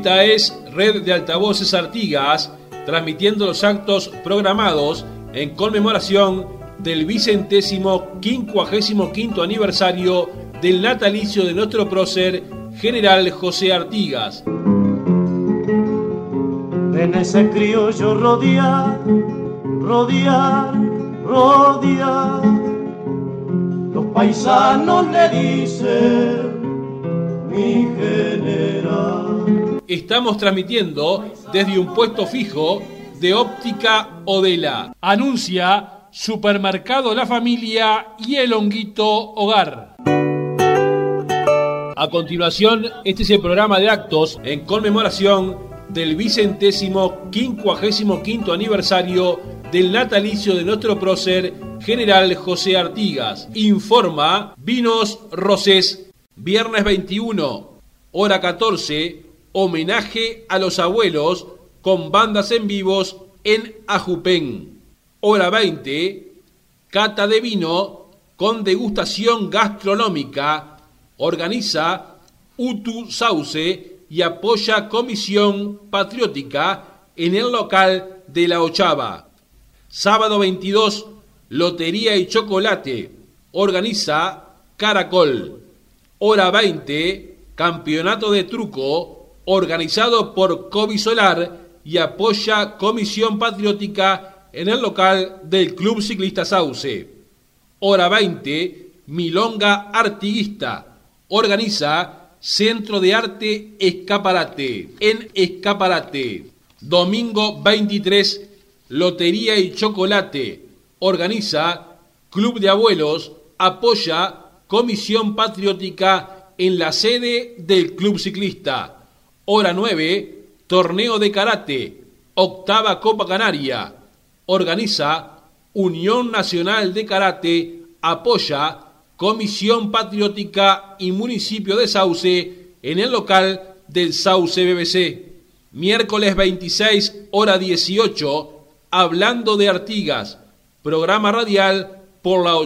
Esta es Red de Altavoces Artigas, transmitiendo los actos programados en conmemoración del 155º aniversario del natalicio de nuestro prócer General José Artigas. En ese criollo rodear, los paisanos le dicen mi general. Estamos transmitiendo desde un puesto fijo de Óptica Odela. Anuncia Supermercado La Familia y El Honguito Hogar. A continuación, este es el programa de actos en conmemoración del 155º aniversario del natalicio de nuestro prócer General José Artigas. Informa Vinos Rosés. Viernes 21, hora 14, homenaje a los abuelos con bandas en vivos en Ajupén. Hora 20, cata de vino con degustación gastronómica. Organiza UTU Sauce y apoya Comisión Patriótica en el local de La Ochava. Sábado 22, lotería y chocolate. Organiza Caracol. Hora 20, campeonato de truco, organizado por Covisolar y apoya Comisión Patriótica en el local del Club Ciclista Sauce. Hora 20, milonga artiguista. Organiza Centro de Arte Escaparate, en Escaparate. Domingo 23, lotería y chocolate. Organiza Club de Abuelos, apoya Comisión Patriótica en la sede del Club Ciclista. Hora 9, torneo de karate, octava Copa Canaria. Organiza Unión Nacional de Karate, apoya Comisión Patriótica y Municipio de Sauce en el local del Sauce BBC. Miércoles 26, hora 18, Hablando de Artigas, programa radial por la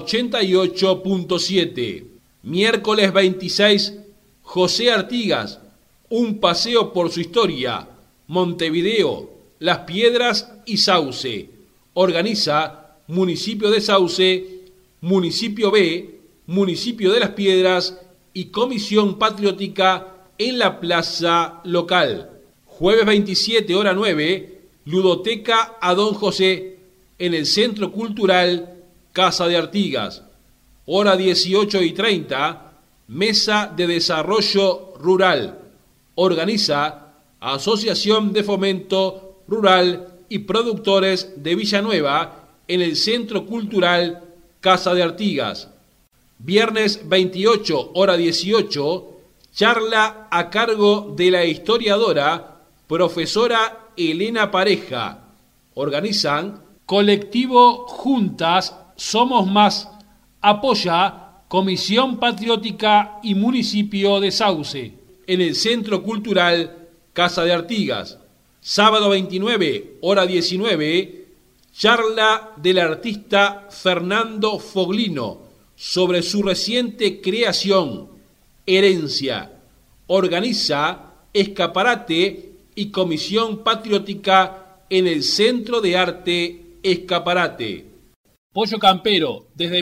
88.7. Miércoles 26, José Artigas, un paseo por su historia, Montevideo, Las Piedras y Sauce. Organiza Municipio de Sauce, Municipio B, Municipio de Las Piedras y Comisión Patriótica en la plaza local. Jueves 27, hora 9, Ludoteca a Don José en el Centro Cultural Casa de Artigas. Hora 18:30, Mesa de Desarrollo Rural. Organiza Asociación de Fomento Rural y Productores de Villanueva en el Centro Cultural Casa de Artigas. Viernes 28, hora 18, charla a cargo de la historiadora profesora Elena Pareja. Organizan Colectivo Juntas Somos Más, apoya Comisión Patriótica y Municipio de Sauce en el Centro Cultural Casa de Artigas. Sábado 29, hora 19, charla del artista Fernando Foglino sobre su reciente creación, Herencia. Organiza Escaparate y Comisión Patriótica en el Centro de Arte Escaparate. Pollo Campero, desde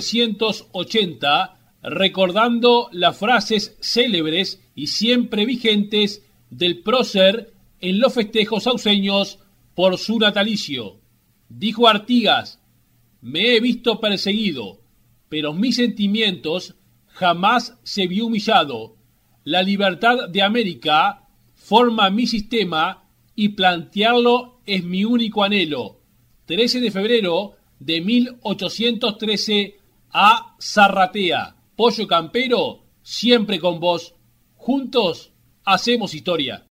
1980, recordando las frases célebres y siempre vigentes del prócer en los festejos sauceños por su natalicio. Dijo Artigas: me he visto perseguido, pero mis sentimientos jamás se vio humillado. La libertad de América forma mi sistema y plantearlo es mi único anhelo. 13 de febrero de 1813 a Zarratea. Pollo Campero, siempre con vos. Juntos hacemos historia.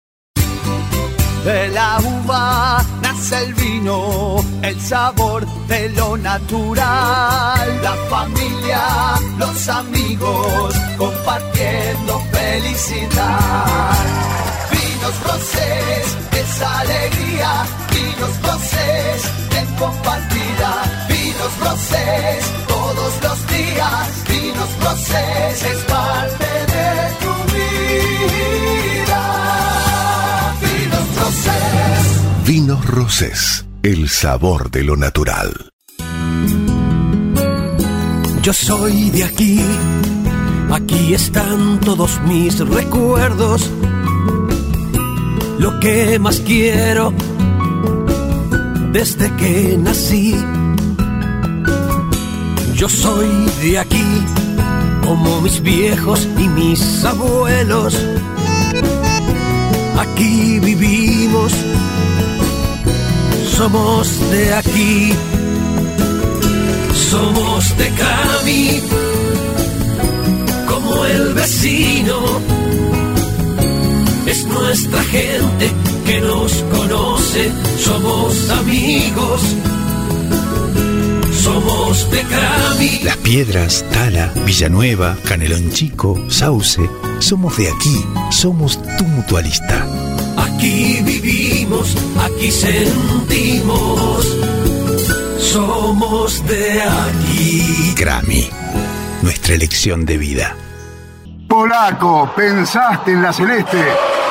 De la uva nace el vino, el sabor de lo natural. La familia, los amigos, compartiendo felicidad. Vinos Rosés, es alegría. Vinos Rosés, en compartida. Vinos Rosés, todos los días. Vinos Rosés, es parte de tu vida. Vinos Rosés, el sabor de lo natural. Yo soy de aquí, aquí están todos mis recuerdos. Lo que más quiero desde que nací. Yo soy de aquí, como mis viejos y mis abuelos. Aquí vivimos, somos de aquí. Somos de Cami, como el vecino. Es nuestra gente que nos conoce, somos amigos. Somos de Cami. Las Piedras, Tala, Villanueva, Canelón Chico, Sauce. Somos de aquí, somos tu mutualista. Aquí vivimos, aquí sentimos. Somos de aquí. Crami, nuestra elección de vida. Polaco, ¿pensaste en la Celeste?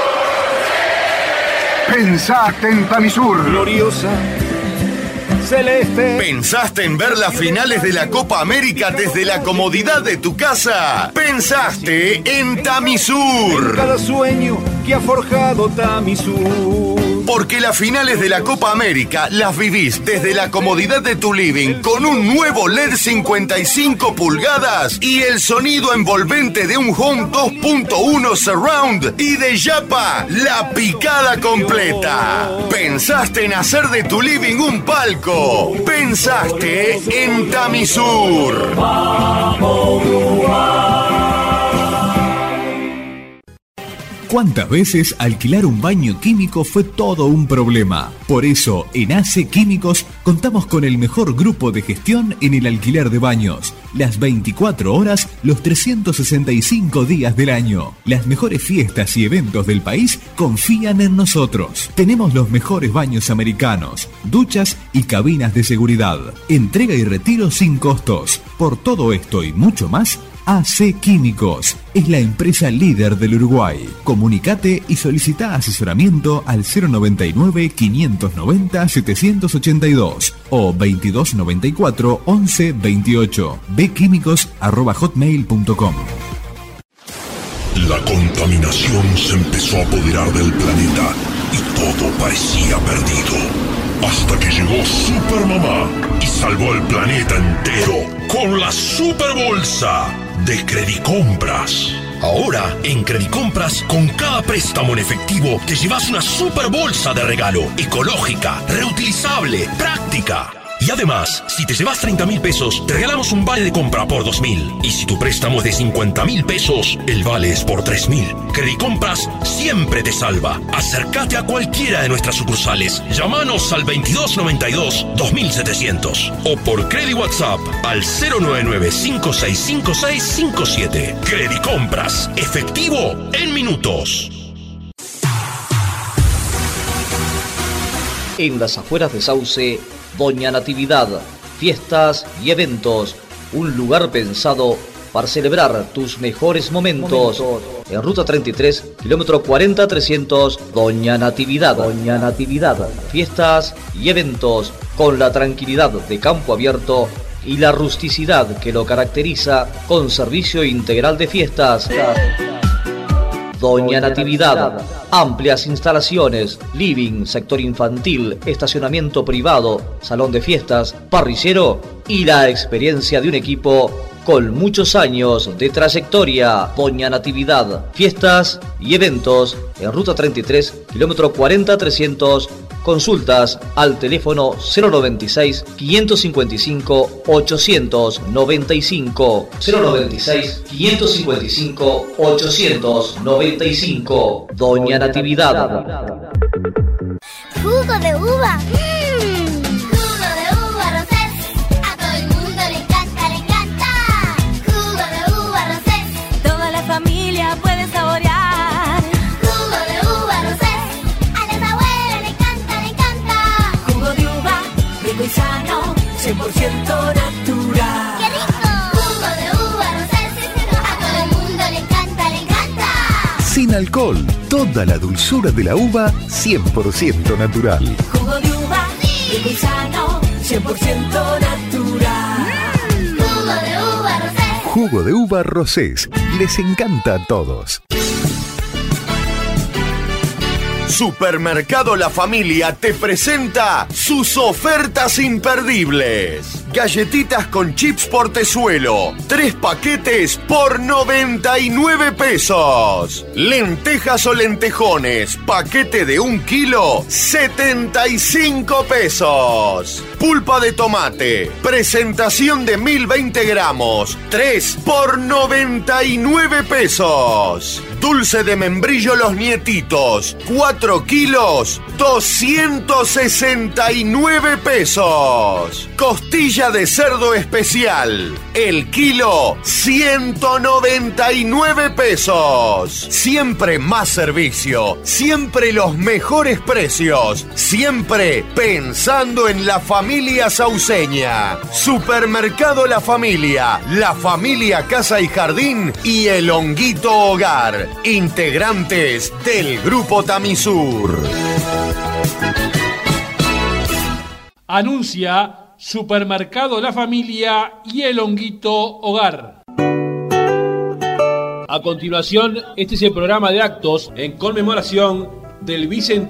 ¿Pensaste en Tamisur? Gloriosa Celeste. ¿Pensaste en ver las finales de la Copa América desde la comodidad de tu casa? ¿Pensaste en Tamisur? En cada sueño que ha forjado Tamisur. Porque las finales de la Copa América las vivís desde la comodidad de tu living con un nuevo LED 55 pulgadas y el sonido envolvente de un Home 2.1 Surround y de Yapa, la picada completa. ¿Pensaste en hacer de tu living un palco? ¿Pensaste en Tamisur? ¿Cuántas veces alquilar un baño químico fue todo un problema? Por eso, en AC Químicos contamos con el mejor grupo de gestión en el alquiler de baños. Las 24 horas, los 365 días del año. Las mejores fiestas y eventos del país confían en nosotros. Tenemos los mejores baños americanos, duchas y cabinas de seguridad. Entrega y retiro sin costos. Por todo esto y mucho más, AC Químicos es la empresa líder del Uruguay. Comunicate y solicita asesoramiento al 099-590-782 o 2294-1128. bquímicos@hotmail.com. La contaminación se empezó a apoderar del planeta y todo parecía perdido. Hasta que llegó Supermamá y salvó el planeta entero con la Superbolsa de Credicompras. Ahora, en Credicompras, con cada préstamo en efectivo, te llevas una Superbolsa de regalo, ecológica, reutilizable, práctica. Y además, si te llevas 30.000 pesos, te regalamos un vale de compra por 2.000. Y si tu préstamo es de 50.000 pesos, el vale es por 3.000. Credicompras siempre te salva. Acércate a cualquiera de nuestras sucursales. Llámanos al 2292-2700 o por Credi WhatsApp al 099-565657. Credicompras, efectivo en minutos. En las afueras de Sauce, Doña Natividad, fiestas y eventos, un lugar pensado para celebrar tus mejores momentos. En Ruta 33, kilómetro 40-300, Doña Natividad. Doña Natividad, fiestas y eventos con la tranquilidad de campo abierto y la rusticidad que lo caracteriza, con servicio integral de fiestas. Doña Natividad, amplias instalaciones, living, sector infantil, estacionamiento privado, salón de fiestas, parrillero y la experiencia de un equipo con muchos años de trayectoria. Doña Natividad, fiestas y eventos en Ruta 33, kilómetro 40-300. Consultas al teléfono 096-555-895, 096-555-895. Doña Natividad. ¡Jugo de uva! ¡Jugo de uva Rosés! A todo el mundo le encanta, le encanta. ¡Jugo de uva Rosés! Toda la familia puede saborear. ¡Jugo de uva Rosés! A las abuelas le encanta, le encanta. Jugo de uva, rico y sano, 100% natural. ¡Qué rico! ¡Jugo de uva Rosés! A todo el mundo le encanta, le encanta. Sin alcohol. Toda la dulzura de la uva 100% natural. Jugo de uva, rico y sano, 100% natural. Jugo de uva Rosés. Jugo de uva Rosés. Les encanta a todos. Supermercado La Familia te presenta sus ofertas imperdibles. Galletitas con chips Portezuelo, 3 paquetes por 99 pesos. Lentejas o lentejones, paquete de 1 kilo, 75 pesos. Pulpa de tomate, presentación de 1020 gramos, 3 por 99 pesos. Dulce de membrillo Los Nietitos, 4 kilos, 269 pesos. Costilla de cerdo especial, el kilo, 199 pesos. Siempre más servicio, siempre los mejores precios, siempre pensando en la familia sauceña. Supermercado La Familia Casa y Jardín y el Honguito Hogar, integrantes del Grupo Tamisur. Anuncia Supermercado La Familia y el Honguito Hogar. A continuación, este es el programa de actos en conmemoración del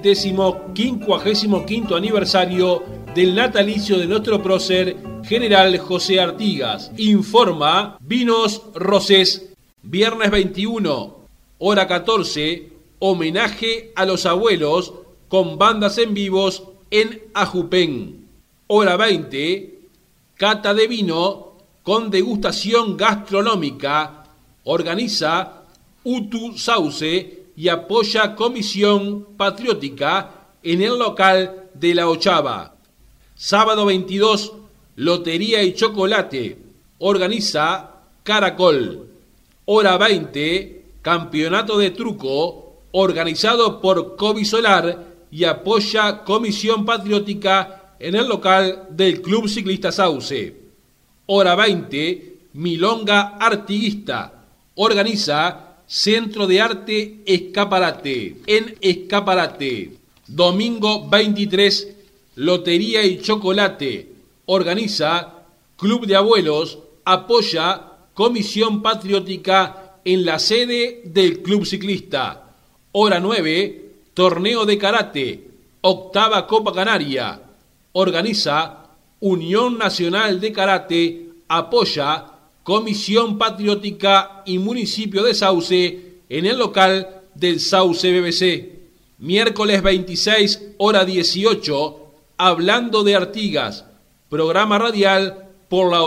55º aniversario del natalicio de nuestro prócer general José Artigas. Informa Vinos Rosés. Viernes 21, hora 14, homenaje a los abuelos con bandas en vivos en Ajupén. Hora 20, cata de vino con degustación gastronómica. Organiza UTU Sauce y apoya Comisión Patriótica en el local de La Ochava. Sábado 22, lotería y chocolate. Organiza Caracol. Hora 20, campeonato de truco, organizado por Covisolar y apoya Comisión Patriótica en el local del Club Ciclista Sauce. Hora 20, milonga artiguista, organiza Centro de Arte Escaparate, en Escaparate. Domingo 23, lotería y chocolate, organiza Club de Abuelos, apoya Comisión Patriótica en la sede del Club Ciclista. Hora 9, torneo de karate, octava Copa Canaria. Organiza Unión Nacional de Karate, apoya Comisión Patriótica y Municipio de Sauce en el local del Sauce BBC. Miércoles 26, hora 18, Hablando de Artigas, programa radial por la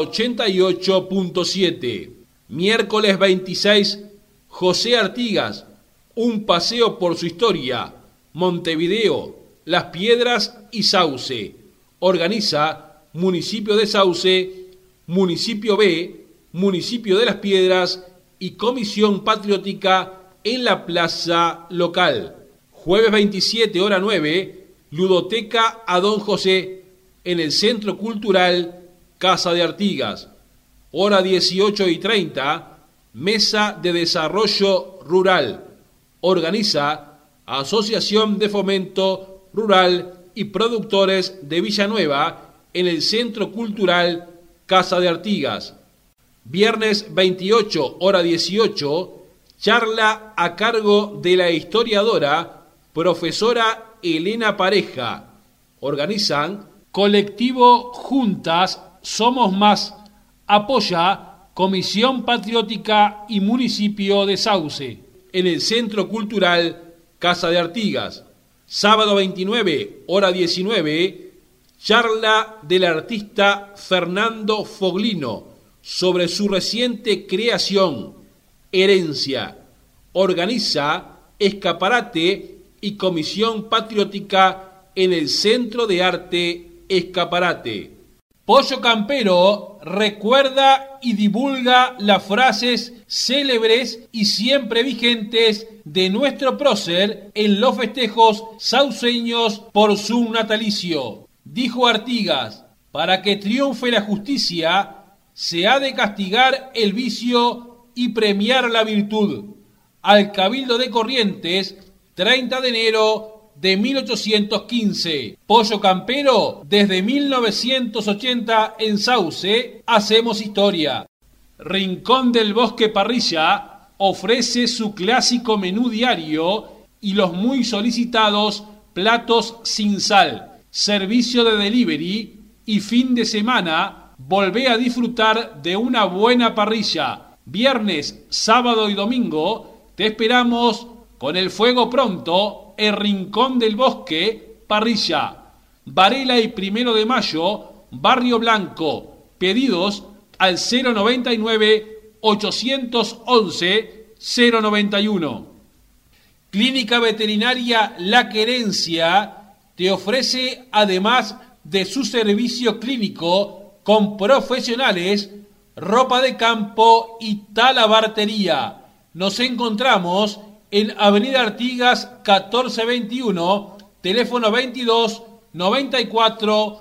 88.7. Miércoles 26, José Artigas, un paseo por su historia, Montevideo, Las Piedras y Sauce. Organiza Municipio de Sauce, Municipio B, Municipio de Las Piedras y Comisión Patriótica en la plaza local. Jueves 27, hora 9, Ludoteca a Don José en el Centro Cultural Casa de Artigas. Hora 18:30, Mesa de Desarrollo Rural. Organiza Asociación de Fomento Rural y Productores de Villanueva en el Centro Cultural Casa de Artigas. Viernes 28, hora 18, charla a cargo de la historiadora profesora Elena Pareja. Organizan Colectivo Juntas Somos Más, apoya Comisión Patriótica y Municipio de Sauce en el Centro Cultural Casa de Artigas. Sábado 29, hora 19, charla del artista Fernando Foglino sobre su reciente creación, Herencia. Organiza Escaparate y Comisión Patriótica en el Centro de Arte Escaparate. Pollo Campero recuerda y divulga las frases célebres y siempre vigentes de nuestro prócer en los festejos sauceños por su natalicio. Dijo Artigas: para que triunfe la justicia, se ha de castigar el vicio y premiar la virtud. al Cabildo de Corrientes, 30 de enero de 1815. Pollo Campero, desde 1980 en Sauce, hacemos historia. Rincón del Bosque Parrilla ofrece su clásico menú diario y los muy solicitados platos sin sal. Servicio de delivery y fin de semana, volvé a disfrutar de una buena parrilla. Viernes, sábado y domingo, te esperamos con el fuego pronto, el Rincón del Bosque Parrilla. Varela y 1 de Mayo, Barrio Blanco. Pedidos al 099-811-091. Clínica Veterinaria La Querencia te ofrece, además de su servicio clínico con profesionales, ropa de campo y talabartería. Nos encontramos en Avenida Artigas 1421, teléfono 22 94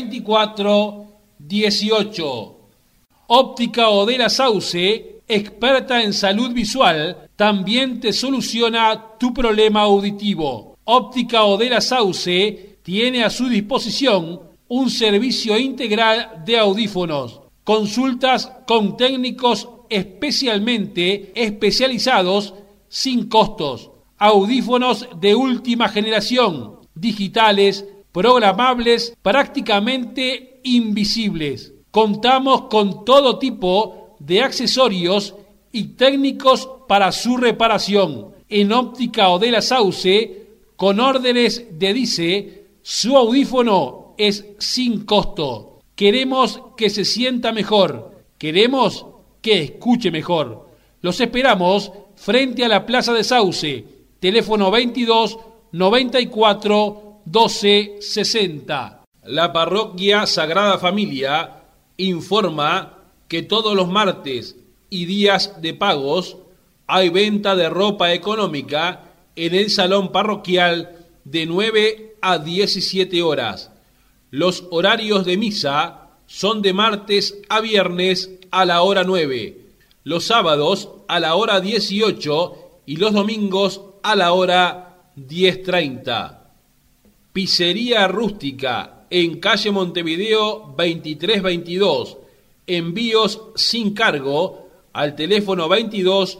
24 18. Óptica Odela Sauce, experta en salud visual, también te soluciona tu problema auditivo. Óptica Odela Sauce tiene a su disposición un servicio integral de audífonos. Consultas con técnicos especialmente especializados sin costos. Audífonos de última generación, digitales, programables, prácticamente invisibles. Contamos con todo tipo de accesorios y técnicos para su reparación. En Óptica Odela Sauce, con órdenes de DICE, su audífono es sin costo. Queremos que se sienta mejor. Queremos que escuche mejor. Los esperamos frente a la Plaza de Sauce. Teléfono 22 94 12 60. La Parroquia Sagrada Familia informa que todos los martes y días de pagos hay venta de ropa económica en el salón parroquial de 9 a 17 horas. Los horarios de misa son de martes a viernes a la hora 9, los sábados a la hora 18 y los domingos a la hora 10:30. Pizzería Rústica en calle Montevideo 2322. Envíos sin cargo al teléfono 22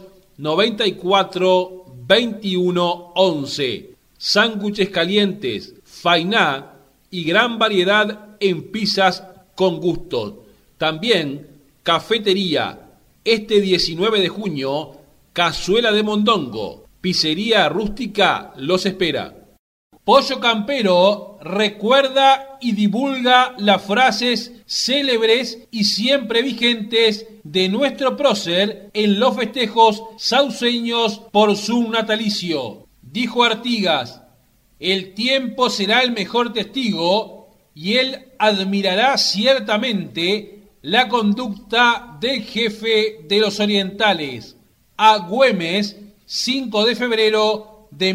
94 21 11. Sándwiches calientes, fainá y gran variedad en pizzas con gusto. También cafetería. Este 19 de junio, cazuela de mondongo. Pizzería Rústica los espera. Pollo Campero recuerda y divulga las frases célebres y siempre vigentes de nuestro prócer en los festejos sauceños por su natalicio. Dijo Artigas: el tiempo será el mejor testigo y él admirará ciertamente la conducta del jefe de los orientales. A Güemes, 5 de febrero de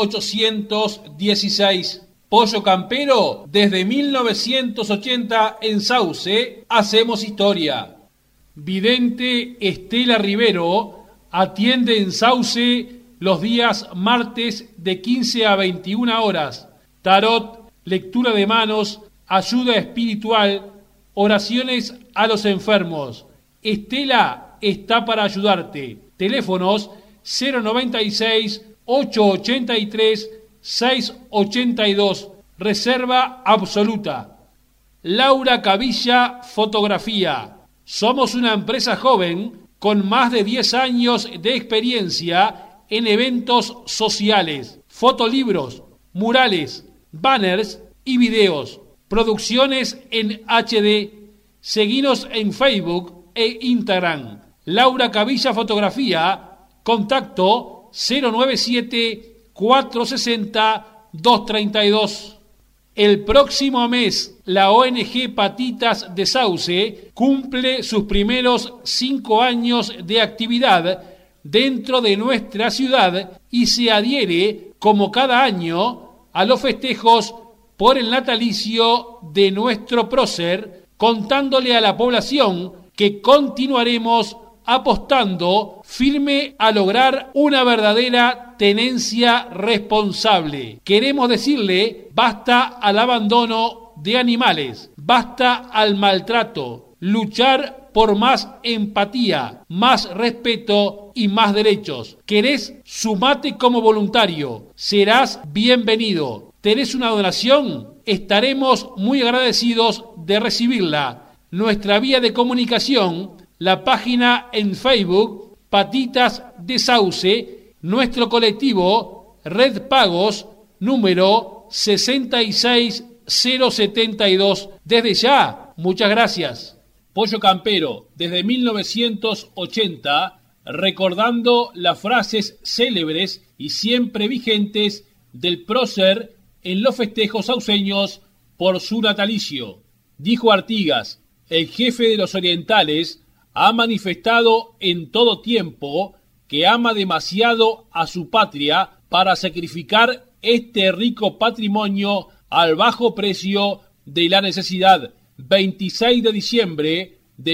1816. Pollo Campero, desde 1980 en Sauce, hacemos historia. Vidente Estela Rivero atiende en Sauce los días martes de 15 a 21 horas. Tarot, lectura de manos, ayuda espiritual, oraciones a los enfermos. Estela está para ayudarte. Teléfonos 096 883 682. Reserva absoluta. Laura Cavilla Fotografía. Somos una empresa joven con más de 10 años de experiencia en eventos sociales, fotolibros, murales, banners y videos. Producciones en HD. Seguinos en Facebook e Instagram. Laura Cavilla Fotografía. Contacto 097-460-232. El próximo mes, la ONG Patitas de Sauce cumple sus primeros 5 años de actividad dentro de nuestra ciudad y se adhiere, como cada año, a los festejos por el natalicio de nuestro prócer, contándole a la población que continuaremos apostando firme a lograr una verdadera tenencia responsable. Queremos decirle basta al abandono de animales, basta al maltrato, luchar por más empatía, más respeto y más derechos. ¿Querés? Sumate como voluntario, serás bienvenido. ¿Tenés una donación? Estaremos muy agradecidos de recibirla. Nuestra vía de comunicación, la página en Facebook, Patitas de Sauce, nuestro colectivo, Red Pagos, número 66072. Desde ya, muchas gracias. Pollo Campero, desde 1980, recordando las frases célebres y siempre vigentes del prócer en los festejos sauceños por su natalicio. Dijo Artigas, el jefe de los orientales ha manifestado en todo tiempo que ama demasiado a su patria para sacrificar este rico patrimonio al bajo precio de la necesidad. 26 de diciembre de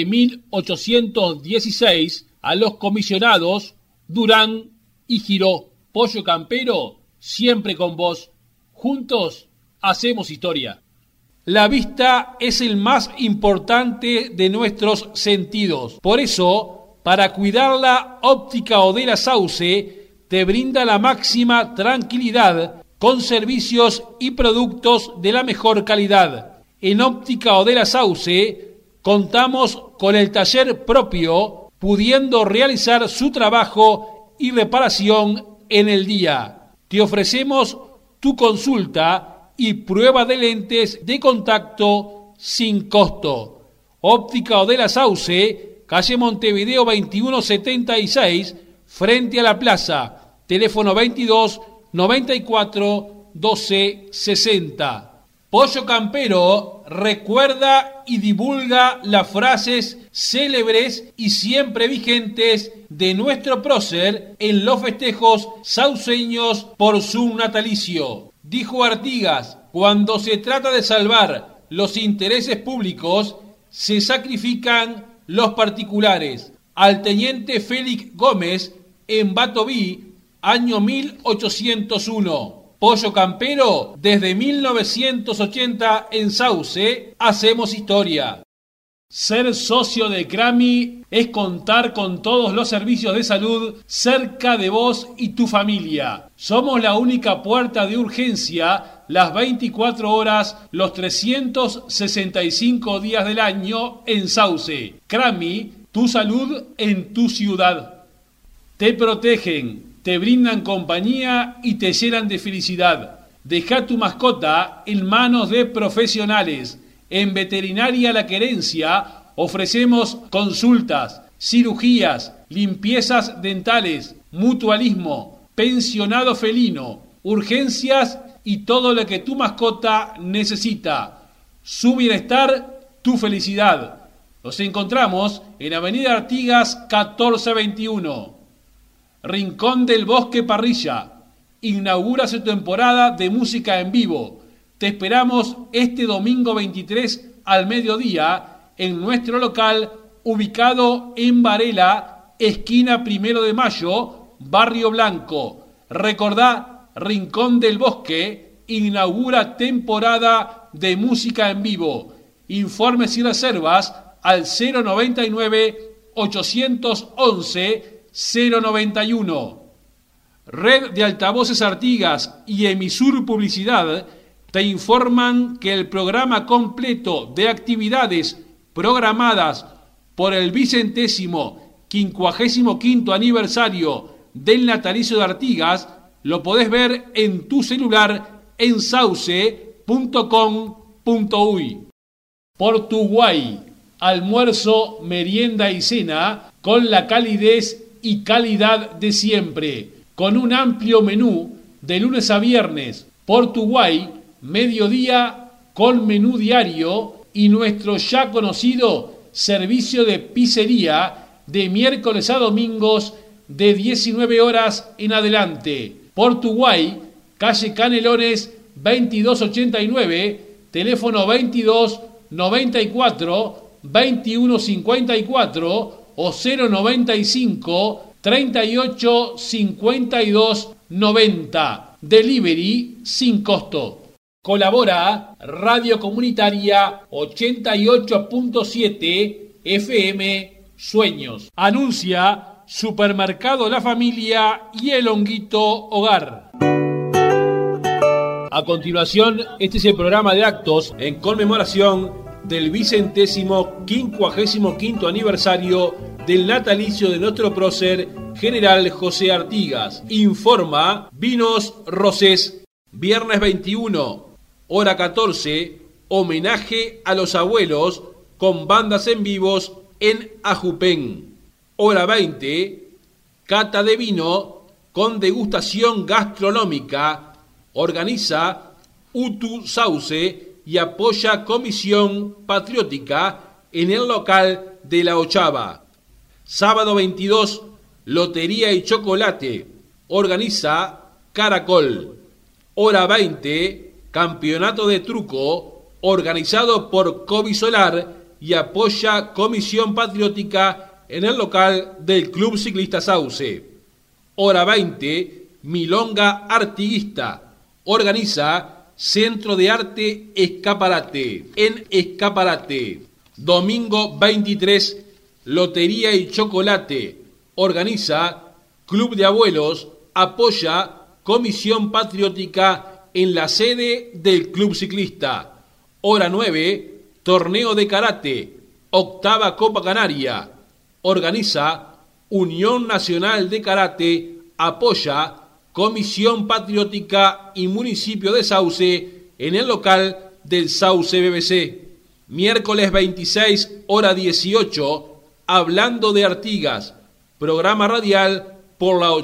1816, a los comisionados Durán y Giró. Pollo Campero, siempre con vos. Juntos hacemos historia. La vista es el más importante de nuestros sentidos. Por eso, para cuidarla, Óptica Odera Sauce te brinda la máxima tranquilidad con servicios y productos de la mejor calidad. En Óptica Odera Sauce contamos con el taller propio, pudiendo realizar su trabajo y reparación en el día. Te ofrecemos tu consulta y prueba de lentes de contacto sin costo. Óptica Odera Sauce, calle Montevideo 2176, frente a la plaza. Teléfono 22 94 12 60. Pollo Campero recuerda y divulga las frases célebres y siempre vigentes de nuestro prócer en los festejos sauceños por su natalicio. Dijo Artigas, cuando se trata de salvar los intereses públicos, se sacrifican los particulares. Al teniente Félix Gómez, en Batoví, año 1801. Pollo Campero, desde 1980 en Sauce, hacemos historia. Ser socio de Crami es contar con todos los servicios de salud cerca de vos y tu familia. Somos la única puerta de urgencia las 24 horas, los 365 días del año en Sauce. Crami, tu salud en tu ciudad. Te protegen, te brindan compañía y te llenan de felicidad. Deja tu mascota en manos de profesionales. En Veterinaria La Querencia ofrecemos consultas, cirugías, limpiezas dentales, mutualismo, pensionado felino, urgencias y todo lo que tu mascota necesita. Su bienestar, tu felicidad. Nos encontramos en Avenida Artigas 1421. Rincón del Bosque Parrilla. Inaugura su temporada de música en vivo. Te esperamos este domingo 23 al mediodía en nuestro local ubicado en Varela, esquina 1 de Mayo, Barrio Blanco. Recordá, Rincón del Bosque inaugura temporada de música en vivo. Informes y reservas al 099-811-091. Red de Altavoces Artigas y Emisur Publicidad te informan que el programa completo de actividades programadas por el 55º aniversario del natalicio de Artigas lo podés ver en tu celular en sauce.com.uy. Portuguay, almuerzo, merienda y cena con la calidez y calidad de siempre, con un amplio menú de lunes a viernes. Portuguay, mediodía con menú diario y nuestro ya conocido servicio de pizzería de miércoles a domingos de 19 horas en adelante. Portuguay, calle Canelones 2289, teléfono 22 94 21 54 o 095 38 52 90. Delivery sin costo. Colabora Radio Comunitaria 88.7 FM Sueños. Anuncia Supermercado La Familia y El Honguito Hogar. A continuación, este es el programa de actos en conmemoración del 155º aniversario del natalicio de nuestro prócer General José Artigas. Informa Vinos Rosés. Viernes 21, hora 14, homenaje a los abuelos con bandas en vivos en Ajupén. Hora 20, cata de vino con degustación gastronómica. Organiza UTU Sauce y apoya Comisión Patriótica en el local de La Ochava. Sábado 22, lotería y chocolate. Organiza Caracol. Hora 20, campeonato de truco, organizado por Covisolar y apoya Comisión Patriótica en el local del Club Ciclista Sauce. Hora 20, milonga artiguista. Organiza Centro de Arte Escaparate, en Escaparate. Domingo 23, lotería y chocolate. Organiza Club de Abuelos, apoya Comisión Patriótica en la sede del Club Ciclista. Hora 9, torneo de karate, octava Copa Canaria. Organiza Unión Nacional de Karate, apoya Comisión Patriótica y Municipio de Sauce en el local del Sauce BBC. Miércoles 26, hora 18, hablando de Artigas, programa radial por la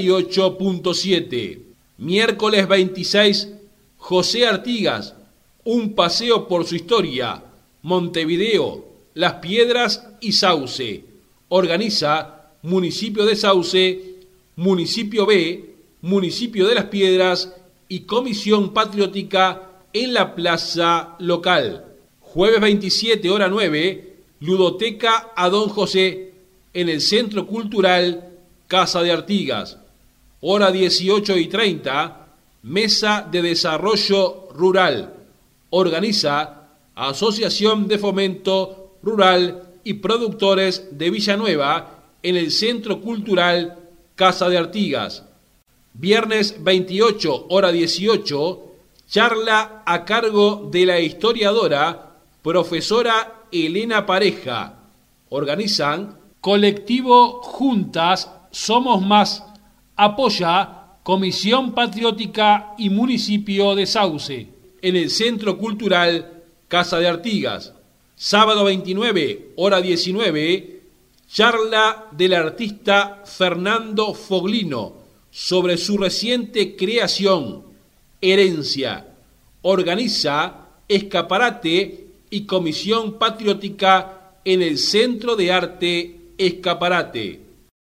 88.7. Miércoles 26, José Artigas, un paseo por su historia, Montevideo, Las Piedras y Sauce. Organiza Municipio de Sauce, Municipio B, Municipio de Las Piedras y Comisión Patriótica en la plaza local. Jueves 27, hora 9, Ludoteca a Don José en el Centro Cultural Casa de Artigas. Hora 18:30, Mesa de Desarrollo Rural. Organiza Asociación de Fomento Rural y Productores de Villanueva en el Centro Cultural Casa de Artigas. Viernes 28, hora 18, charla a cargo de la historiadora profesora Elena Pareja. Organizan Colectivo Juntas Somos Más, apoya Comisión Patriótica y Municipio de Sauce en el Centro Cultural Casa de Artigas. Sábado 29, hora 19, charla del artista Fernando Foglino sobre su reciente creación, Herencia. Organiza Escaparate y Comisión Patriótica en el Centro de Arte Escaparate.